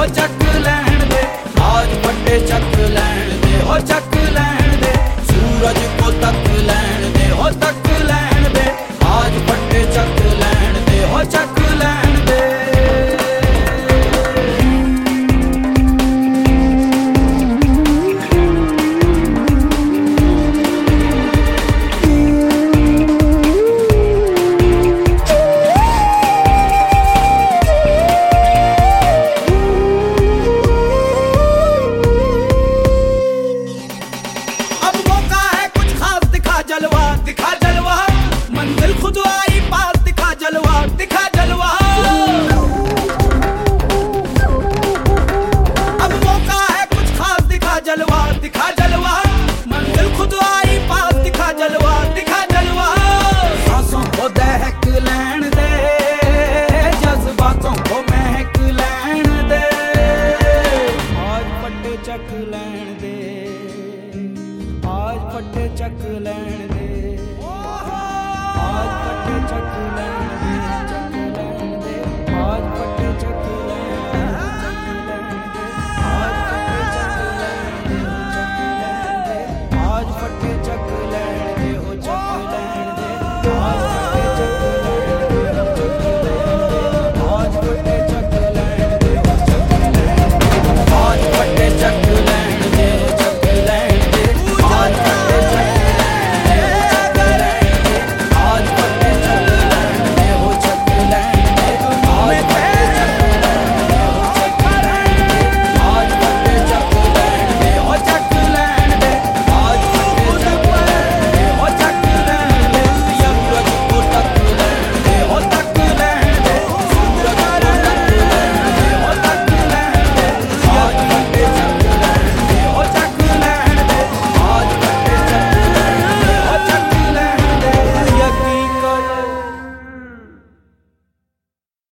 हो चक लैण दे, आज फटे चक लैण दे, हो चक लैण दे, सूरज को तक लैण दे, हो तक लैण दे, आज फटे चक लैण दे, हो चक लैण दे। दिखा जलवा, मंजिल खुद आई पास, दिखा जलवा, दिखा जलवा। अब मौका है कुछ खास, दिखा जलवा, दिखा जलवा, मंजिल खुद आई पास, दिखा जलवा, दिखा जलवा। सांसों को दहक लैण दे, जज्बातों को महक लैण दे, आज फटे चक लैण दे, आज फटे चक लैण दे, आज फटे चक लैण दे।